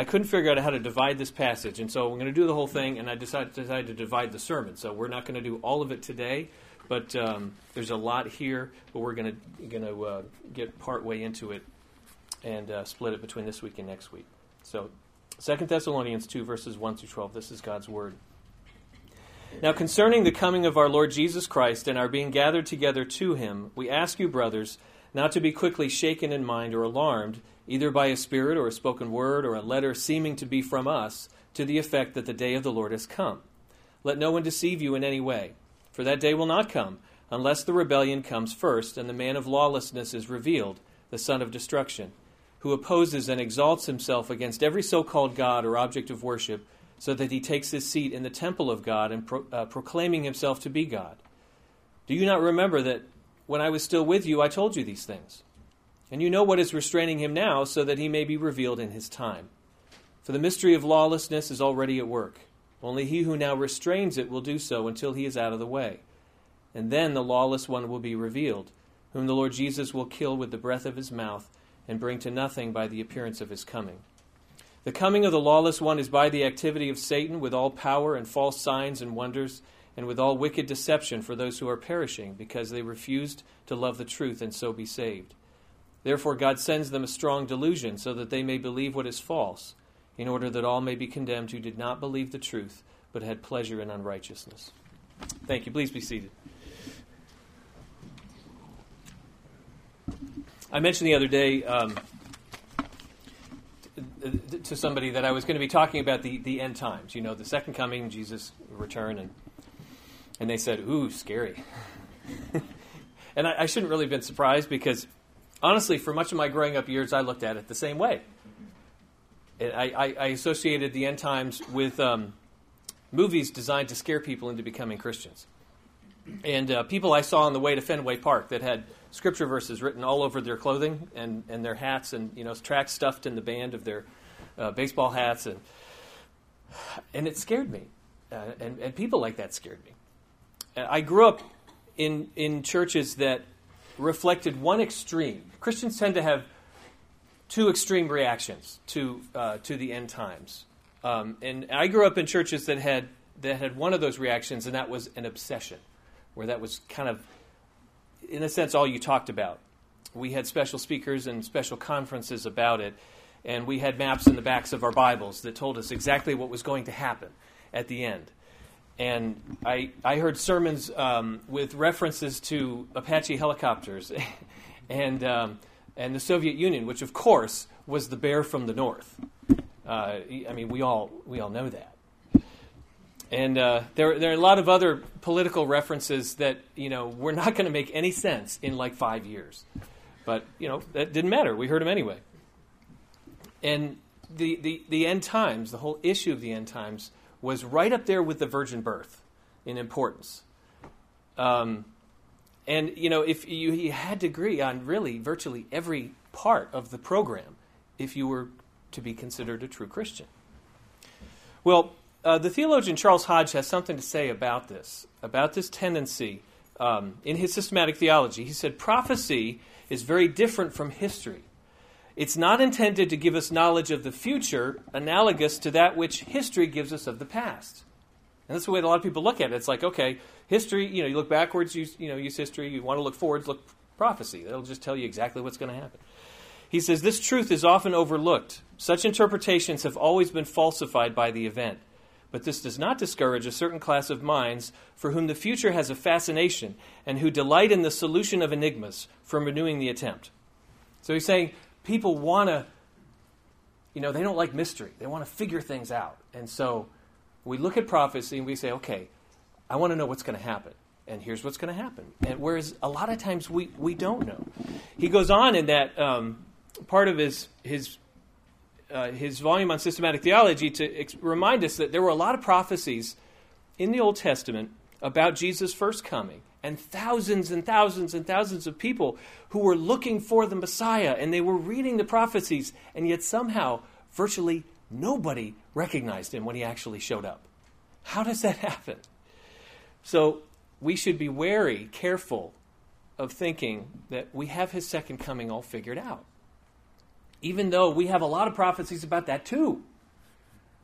I couldn't figure out how to divide this passage, and so we're going to do the whole thing, and I decided to divide the sermon. So we're not going to do all of it today, but there's a lot here, but we're going to get part way into it and split it between this week and next week. So 2 Thessalonians 2, verses 1 through 12, this is God's Word. Now concerning the coming of our Lord Jesus Christ and our being gathered together to him, we ask you, brothers, not to be quickly shaken in mind or alarmed, either by a spirit or a spoken word or a letter seeming to be from us, to the effect that the day of the Lord has come. Let no one deceive you in any way, for that day will not come, unless the rebellion comes first, and the man of lawlessness is revealed, the son of destruction, who opposes and exalts himself against every so-called God or object of worship, so that he takes his seat in the temple of God and proclaiming himself to be God. Do you not remember that when I was still with you, I told you these things? And you know what is restraining him now, so that he may be revealed in his time. For the mystery of lawlessness is already at work. Only he who now restrains it will do so until he is out of the way. And then the lawless one will be revealed, whom the Lord Jesus will kill with the breath of his mouth and bring to nothing by the appearance of his coming. The coming of the lawless one is by the activity of Satan, with all power and false signs and wonders, and with all wicked deception for those who are perishing, because they refused to love the truth and so be saved. Therefore God sends them a strong delusion, so that they may believe what is false, in order that all may be condemned who did not believe the truth, but had pleasure in unrighteousness. Thank you. Please be seated. I mentioned the other day to somebody that I was going to be talking about the end times, the second coming, Jesus' return, and they said, ooh, scary. And I shouldn't really have been surprised, because honestly, for much of my growing up years, I looked at it the same way. I associated the end times with movies designed to scare people into becoming Christians. And people I saw on the way to Fenway Park that had scripture verses written all over their clothing and their hats, and tracks stuffed in the band of their baseball hats, and it scared me. And people like that scared me. I grew up in churches that reflected one extreme. Christians tend to have two extreme reactions to the end times, and I grew up in churches that had one of those reactions, and that was an obsession, where that was kind of, in a sense, all you talked about. We had special speakers and special conferences about it, and we had maps in the backs of our Bibles that told us exactly what was going to happen at the end. And I heard sermons with references to Apache helicopters and the Soviet Union, which of course was the bear from the north. We all know that. And there are a lot of other political references that were not going to make any sense in like 5 years, but that didn't matter. We heard them anyway. And the end times, the whole issue of the end times, was right up there with the virgin birth in importance. And if you had to agree on really virtually every part of the program if you were to be considered a true Christian. Well, the theologian Charles Hodge has something to say about this tendency in his systematic theology. He said, prophecy is very different from history. It's not intended to give us knowledge of the future analogous to that which history gives us of the past. And that's the way that a lot of people look at it. It's like, okay, history, you look backwards, use history. You want to look forwards, look prophecy. That'll just tell you exactly what's going to happen. He says, this truth is often overlooked. Such interpretations have always been falsified by the event. But this does not discourage a certain class of minds for whom the future has a fascination and who delight in the solution of enigmas from renewing the attempt. So he's saying people want to, they don't like mystery. They want to figure things out. And so we look at prophecy and we say, okay, I want to know what's going to happen. And here's what's going to happen. And whereas a lot of times we don't know. He goes on in that part of his volume on systematic theology to remind us that there were a lot of prophecies in the Old Testament about Jesus' first coming, and thousands and thousands and thousands of people who were looking for the Messiah, and they were reading the prophecies, and yet somehow virtually nobody recognized him when he actually showed up. How does that happen? So we should be wary, careful of thinking that we have his second coming all figured out. Even though we have a lot of prophecies about that too.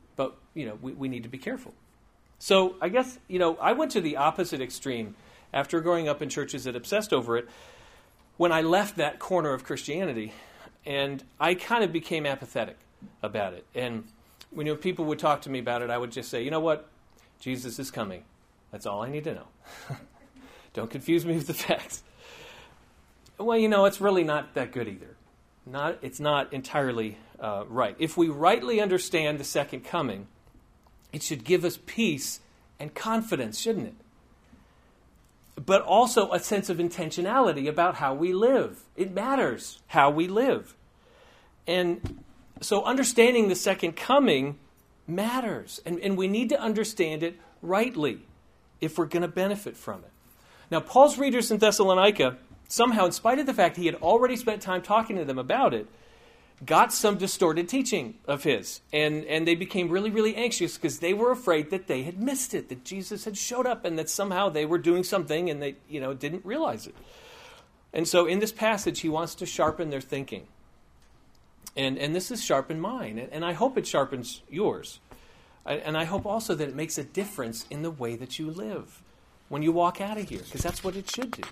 but, we need to be careful. So I guess, I went to the opposite extreme after growing up in churches that obsessed over it when I left that corner of Christianity, and I kind of became apathetic about it. And when people would talk to me about it, I would just say, you know what? Jesus is coming. That's all I need to know. Don't confuse me with the facts. Well, it's really not that good either. It's not entirely right. If we rightly understand the second coming, it should give us peace and confidence, shouldn't it? But also a sense of intentionality about how we live. It matters how we live. And so understanding the second coming matters. And we need to understand it rightly if we're going to benefit from it. Now, Paul's readers in Thessalonica, somehow, in spite of the fact he had already spent time talking to them about it, got some distorted teaching of his. And they became really, really anxious because they were afraid that they had missed it, that Jesus had showed up and that somehow they were doing something and they, didn't realize it. And so in this passage, he wants to sharpen their thinking. And this is sharpen mine. And I hope it sharpens yours. And I hope also that it makes a difference in the way that you live when you walk out of here, because that's what it should do.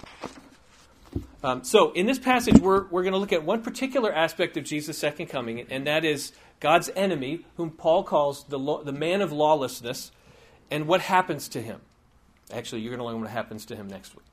So in this passage, we're going to look at one particular aspect of Jesus' second coming, and that is God's enemy, whom Paul calls the man of lawlessness, and what happens to him. Actually, you're going to learn what happens to him next week.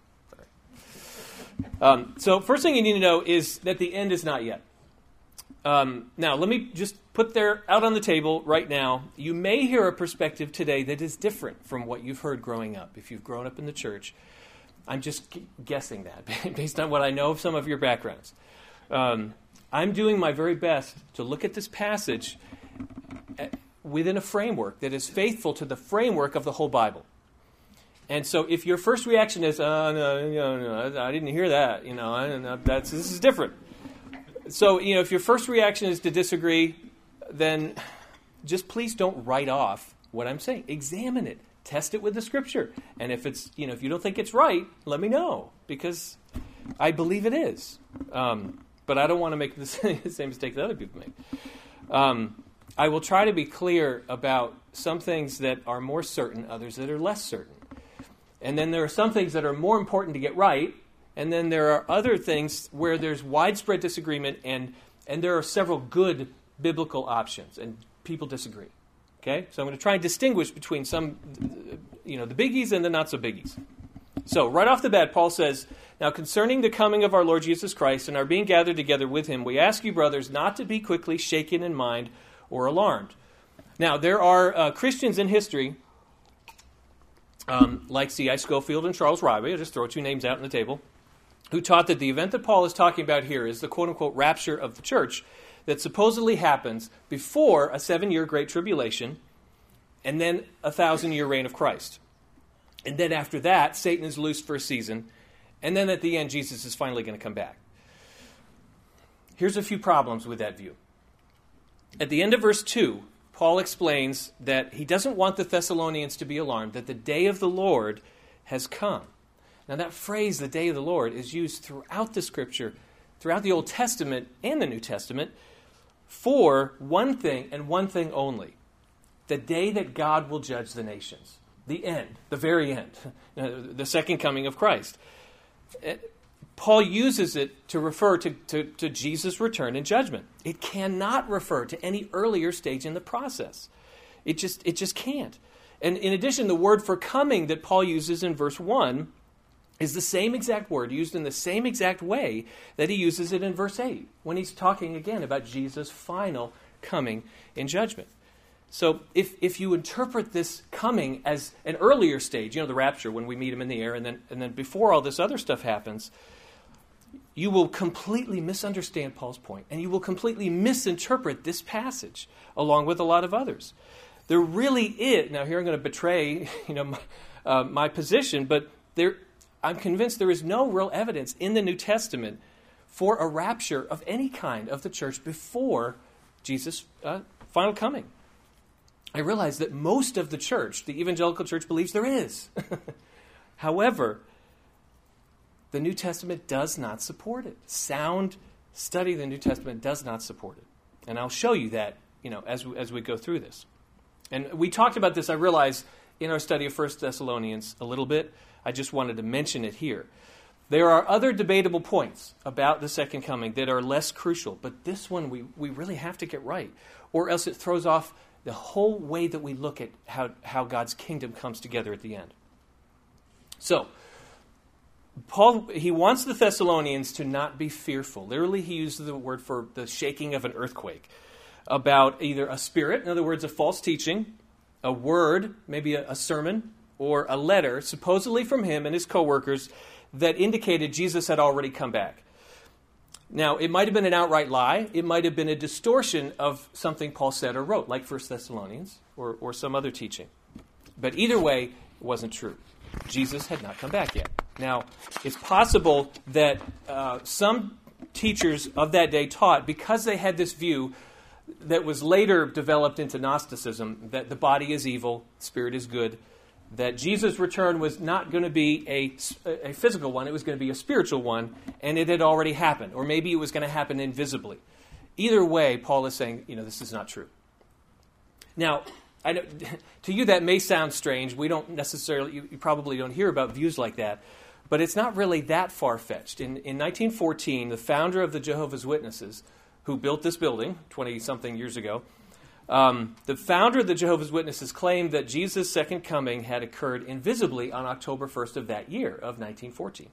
So first thing you need to know is that the end is not yet. Now, let me just put there out on the table right now. You may hear a perspective today that is different from what you've heard growing up. If you've grown up in the church, I'm just guessing that based on what I know of some of your backgrounds. I'm doing my very best to look at this passage within a framework that is faithful to the framework of the whole Bible. And so if your first reaction is, no, I didn't hear that, this is different. So, if your first reaction is to disagree, then just please don't write off what I'm saying. Examine it. Test it with the Scripture. And if it's, if you don't think it's right, let me know, because I believe it is. But I don't want to make the same mistake that other people make. I will try to be clear about some things that are more certain, others that are less certain. And then there are some things that are more important to get right, and then there are other things where there's widespread disagreement, and there are several good biblical options, and people disagree. Okay? So I'm going to try and distinguish between some, the biggies and the not-so-biggies. So right off the bat, Paul says, now concerning the coming of our Lord Jesus Christ and our being gathered together with him, we ask you, brothers, not to be quickly shaken in mind or alarmed. Now, there are Christians in history, like C.I. Scofield and Charles Ryrie, I'll just throw two names out on the table, who taught that the event that Paul is talking about here is the quote-unquote rapture of the church that supposedly happens before a 7-year Great Tribulation and then a 1,000-year reign of Christ. And then after that, Satan is loosed for a season, and then at the end, Jesus is finally going to come back. Here's a few problems with that view. At the end of verse 2, Paul explains that he doesn't want the Thessalonians to be alarmed, that the day of the Lord has come. Now that phrase, the day of the Lord, is used throughout the Scripture, throughout the Old Testament and the New Testament, for one thing and one thing only. The day that God will judge the nations. The end, the very end, the second coming of Christ. Paul uses it to refer to Jesus' return and judgment. It cannot refer to any earlier stage in the process. It just can't. And in addition, the word for coming that Paul uses in verse 1 is the same exact word used in the same exact way that he uses it in verse 8 when he's talking again about Jesus' final coming in judgment. So if you interpret this coming as an earlier stage, the rapture when we meet him in the air, and then before all this other stuff happens, you will completely misunderstand Paul's point, and you will completely misinterpret this passage along with a lot of others. There really is, now here I'm going to betray my position, but I'm convinced there is no real evidence in the New Testament for a rapture of any kind of the church before Jesus' final coming. I realize that most of the church, the evangelical church, believes there is. However, the New Testament does not support it. Sound study of the New Testament does not support it. And I'll show you that as we go through this. And we talked about this, I realize, in our study of 1 Thessalonians a little bit. I just wanted to mention it here. There are other debatable points about the second coming that are less crucial, but this one we really have to get right, or else it throws off the whole way that we look at how God's kingdom comes together at the end. So, Paul, he wants the Thessalonians to not be fearful. Literally, he uses the word for the shaking of an earthquake, about either a spirit, in other words, a false teaching, a word, maybe a sermon, or a letter, supposedly from him and his co-workers, that indicated Jesus had already come back. Now, it might have been an outright lie. It might have been a distortion of something Paul said or wrote, like 1 Thessalonians or some other teaching. But either way, it wasn't true. Jesus had not come back yet. Now, it's possible that some teachers of that day taught, because they had this view that was later developed into Gnosticism, that the body is evil, spirit is good, that Jesus' return was not going to be a physical one, it was going to be a spiritual one, and it had already happened. Or maybe it was going to happen invisibly. Either way, Paul is saying, this is not true. Now, to you that may sound strange. We don't necessarily, you probably don't hear about views like that, but it's not really that far-fetched. In 1914, the founder of the Jehovah's Witnesses, who built this building 20-something years ago, the founder of the Jehovah's Witnesses claimed that Jesus' second coming had occurred invisibly on October 1st of that year, of 1914.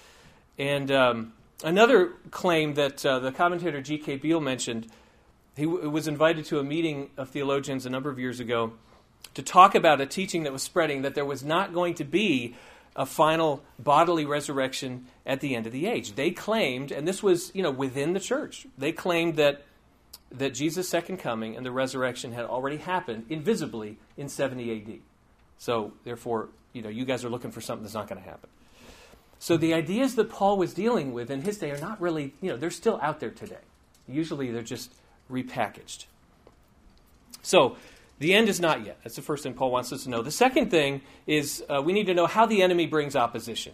And another claim that the commentator G.K. Beale mentioned, he was invited to a meeting of theologians a number of years ago to talk about a teaching that was spreading that there was not going to be a final bodily resurrection at the end of the age. They claimed, and this was within the church, they claimed that Jesus' second coming and the resurrection had already happened invisibly in 70 A.D. So, therefore, you guys are looking for something that's not going to happen. So the ideas that Paul was dealing with in his day are not really, they're still out there today. Usually they're just repackaged. So, the end is not yet. That's the first thing Paul wants us to know. The second thing is we need to know how the enemy brings opposition.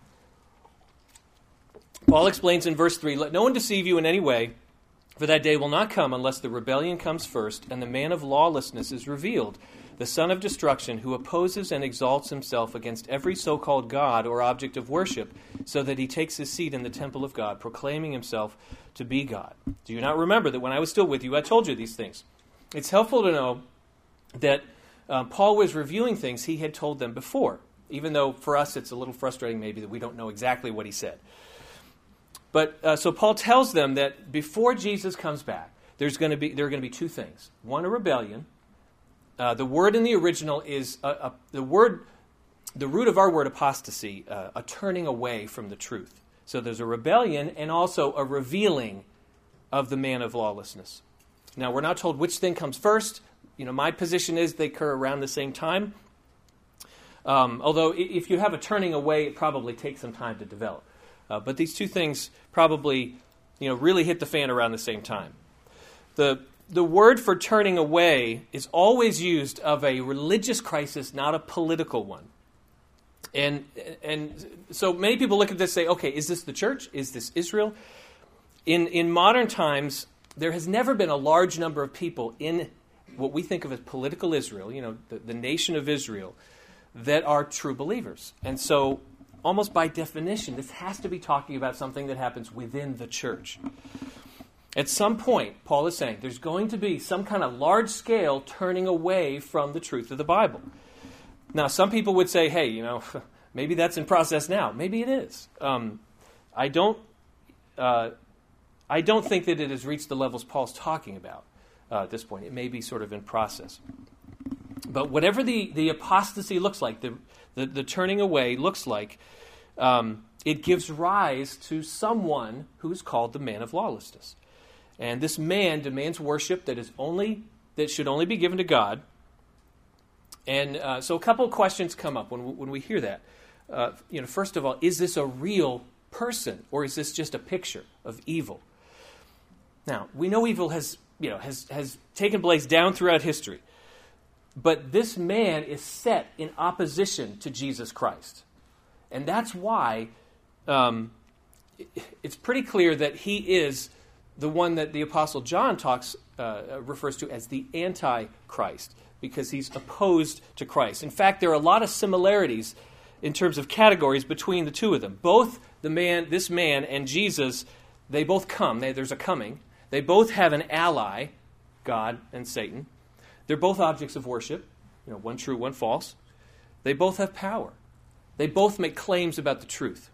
Paul explains in verse 3, "Let no one deceive you in any way, for that day will not come unless the rebellion comes first, and the man of lawlessness is revealed, the son of destruction, who opposes and exalts himself against every so-called God or object of worship, so that he takes his seat in the temple of God, proclaiming himself to be God. Do you not remember that when I was still with you, I told you these things?" It's helpful to know that Paul was reviewing things he had told them before, even though for us it's a little frustrating maybe that we don't know exactly what he said. But so Paul tells them that before Jesus comes back, there are going to be two things. One, a rebellion. The word in the original is the root of our word apostasy, a turning away from the truth. So there's a rebellion and also a revealing of the man of lawlessness. Now, we're not told which thing comes first. My position is they occur around the same time. Although if you have a turning away, it probably takes some time to develop. But these two things probably, really hit the fan around the same time. The word for turning away is always used of a religious crisis, not a political one. And so many people look at this and say, okay, is this the church? Is this Israel? In modern times, there has never been a large number of people in what we think of as political Israel, the nation of Israel, that are true believers. And so, almost by definition, this has to be talking about something that happens within the church. At some point, Paul is saying, there's going to be some kind of large-scale turning away from the truth of the Bible. Now, some people would say, hey, maybe that's in process now. Maybe it is. I don't think that it has reached the levels Paul's talking about at this point. It may be sort of in process. But whatever the apostasy looks like, the turning away looks like, it gives rise to someone who's called the man of lawlessness. And this man demands worship that should only be given to God. And so a couple of questions come up when we hear that. First of all, is this a real person, or is this just a picture of evil? Now, we know evil has taken place down throughout history. But this man is set in opposition to Jesus Christ. And that's why it's pretty clear that he is the one that the Apostle John refers to as the Antichrist, because he's opposed to Christ. In fact, there are a lot of similarities in terms of categories between the two of them. Both this man and Jesus, they both come. There's a coming. They both have an ally, God and Satan. They're both objects of worship, one true, one false. They both have power. They both make claims about the truth.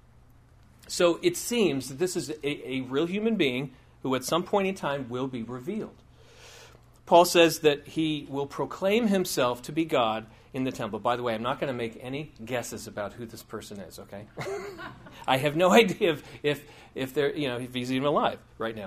So it seems that this is a real human being who at some point in time will be revealed. Paul says that he will proclaim himself to be God in the temple. By the way, I'm not going to make any guesses about who this person is, okay? I have no idea if he's even alive right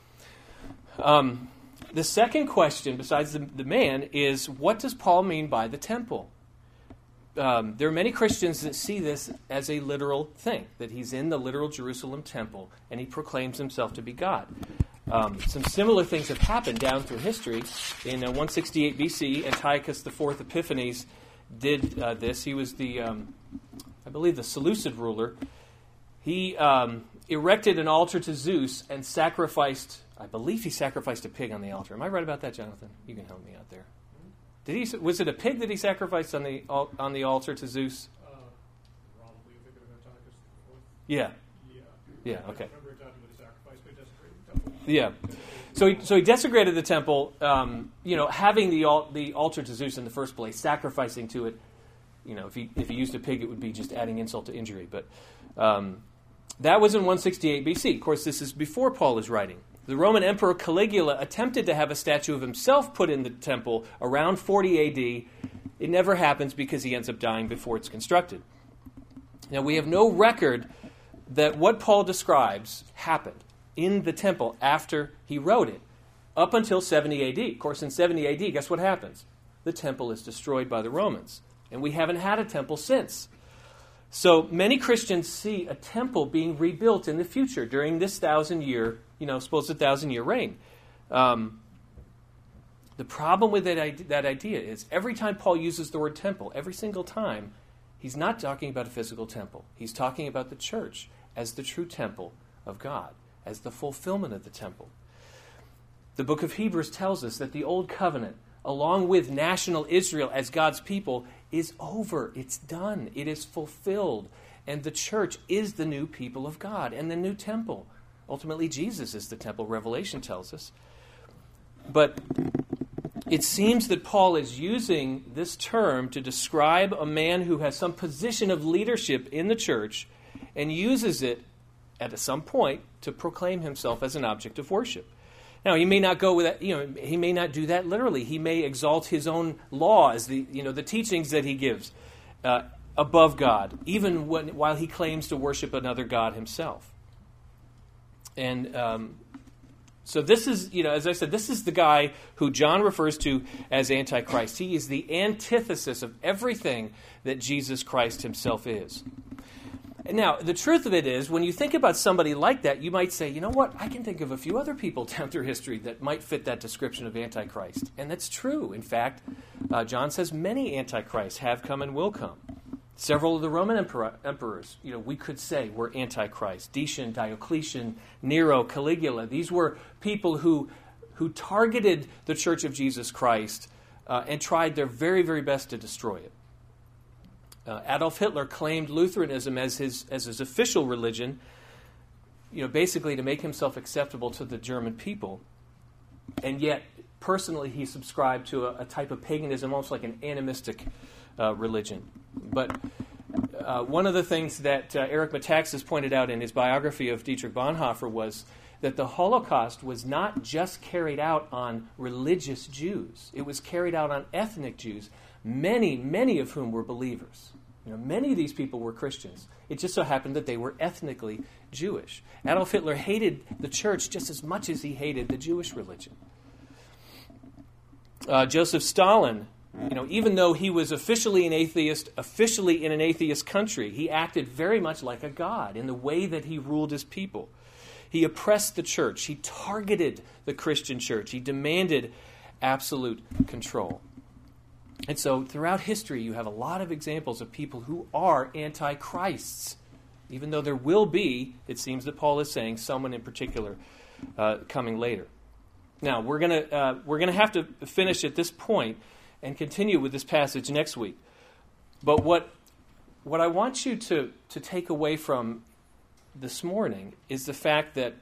now. The second question, besides the man, is what does Paul mean by the temple? There are many Christians that see this as a literal thing, that he's in the literal Jerusalem temple and he proclaims himself to be God. Some similar things have happened down through history. In 168 BC, Antiochus IV Epiphanes did this. He was I believe, the Seleucid ruler. He erected an altar to Zeus and sacrificed, I believe he sacrificed a pig on the altar. Am I right about that, Jonathan? You can help me out there. Was it a pig that he sacrificed on the altar to Zeus? Probably. I think of Antiochus IV. Yeah. Yeah. Okay. I don't remember exactly what he sacrificed, but he desecrated the temple. Yeah. So he desecrated the temple. Having the altar to Zeus in the first place, sacrificing to it. If he used a pig, it would be just adding insult to injury. But that was in 168 BC. Of course, this is before Paul is writing. The Roman Emperor Caligula attempted to have a statue of himself put in the temple around 40 A.D. It never happens because he ends up dying before it's constructed. Now, we have no record that what Paul describes happened in the temple after he wrote it, up until 70 A.D. Of course, in 70 A.D., guess what happens? The temple is destroyed by the Romans, and we haven't had a temple since. So many Christians see a temple being rebuilt in the future during this 1,000-year, supposed 1,000-year reign. The problem with that idea is every time Paul uses the word temple, every single time, he's not talking about a physical temple. He's talking about the church as the true temple of God, as the fulfillment of the temple. The book of Hebrews tells us that the old covenant, along with national Israel as God's people, is over. It's done. It is fulfilled. And the church is the new people of God and the new temple. Ultimately, Jesus is the temple, Revelation tells us. But it seems that Paul is using this term to describe a man who has some position of leadership in the church and uses it at some point to proclaim himself as an object of worship. Now, he may not go with that, he may not do that literally. He may exalt his own laws, the teachings that he gives above God, even while he claims to worship another God himself. And so this is, as I said, this is the guy who John refers to as Antichrist. He is the antithesis of everything that Jesus Christ himself is. Now, the truth of it is, when you think about somebody like that, you might say, you know what, I can think of a few other people down through history that might fit that description of Antichrist. And that's true. In fact, John says many Antichrists have come and will come. Several of the Roman emperors, we could say were Antichrist. Decian, Diocletian, Nero, Caligula. These were people who targeted the Church of Jesus Christ and tried their very, very best to destroy it. Adolf Hitler claimed Lutheranism as his official religion, basically to make himself acceptable to the German people. And yet, personally, he subscribed to a type of paganism, almost like an animistic religion. But one of the things that Eric Metaxas pointed out in his biography of Dietrich Bonhoeffer was that the Holocaust was not just carried out on religious Jews. It was carried out on ethnic Jews, many, many of whom were believers. Many of these people were Christians. It just so happened that they were ethnically Jewish. Adolf Hitler hated the church just as much as he hated the Jewish religion. Joseph Stalin, even though he was officially an atheist, officially in an atheist country, he acted very much like a god in the way that he ruled his people. He oppressed the church. He targeted the Christian church. He demanded absolute control. And so throughout history, you have a lot of examples of people who are antichrists, even though there will be, it seems that Paul is saying, someone in particular coming later. Now, we're gonna have to finish at this point and continue with this passage next week. But what I want you to take away from this morning is the fact that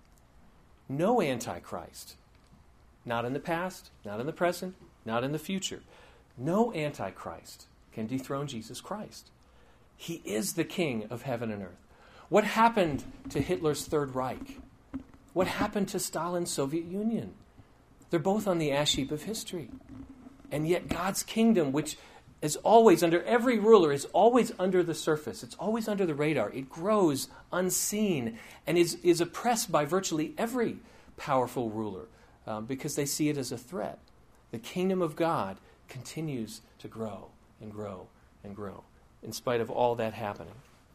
no Antichrist, not in the past, not in the present, not in the future, no Antichrist can dethrone Jesus Christ. He is the King of heaven and earth. What happened to Hitler's Third Reich? What happened to Stalin's Soviet Union? They're both on the ash heap of history. And yet God's kingdom, which is always under every ruler, is always under the surface. It's always under the radar. It grows unseen and is oppressed by virtually every powerful ruler because they see it as a threat. The kingdom of God continues to grow and grow and grow in spite of all that happening.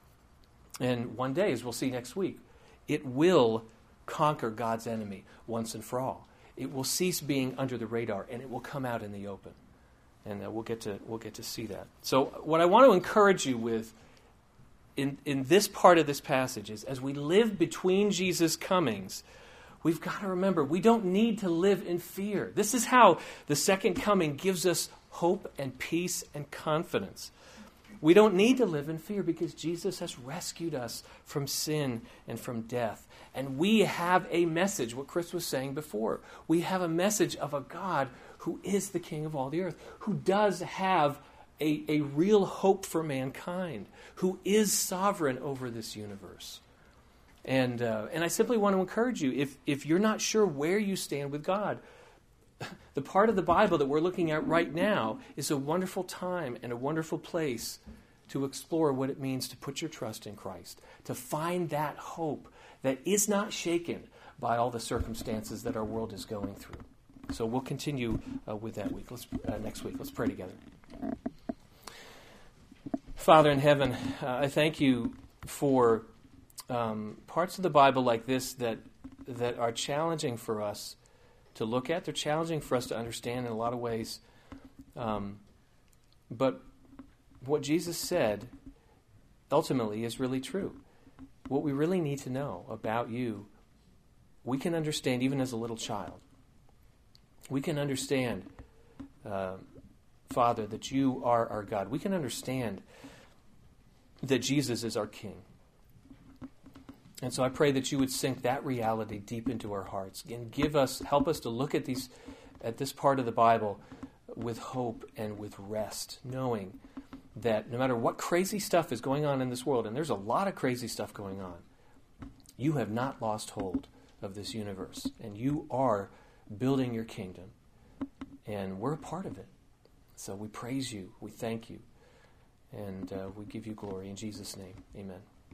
And one day, as we'll see next week, it will conquer God's enemy once and for all. It will cease being under the radar, and it will come out in the open. And we'll get to see that. So what I want to encourage you with in this part of this passage is, as we live between Jesus' comings, we've got to remember we don't need to live in fear. This is how the second coming gives us hope and peace and confidence. We don't need to live in fear because Jesus has rescued us from sin and from death. And we have a message, what Chris was saying before. We have a message of a God who is the King of all the earth, who does have a real hope for mankind, who is sovereign over this universe. And I simply want to encourage you, if you're not sure where you stand with God, the part of the Bible that we're looking at right now is a wonderful time and a wonderful place to explore what it means to put your trust in Christ, to find that hope that is not shaken by all the circumstances that our world is going through. So we'll continue with that week. Next week. Let's pray together. Father in heaven, I thank you for parts of the Bible like this that are challenging for us to look at. They're challenging for us to understand in a lot of ways. But what Jesus said ultimately is really true. What we really need to know about you, we can understand even as a little child. We can understand, Father, that you are our God. We can understand that Jesus is our King. And so I pray that you would sink that reality deep into our hearts and help us to look at this part of the Bible with hope and with rest, knowing that no matter what crazy stuff is going on in this world, and there's a lot of crazy stuff going on, you have not lost hold of this universe, and you are building your kingdom, and we're a part of it. So we praise you, we thank you, and we give you glory in Jesus' name. Amen.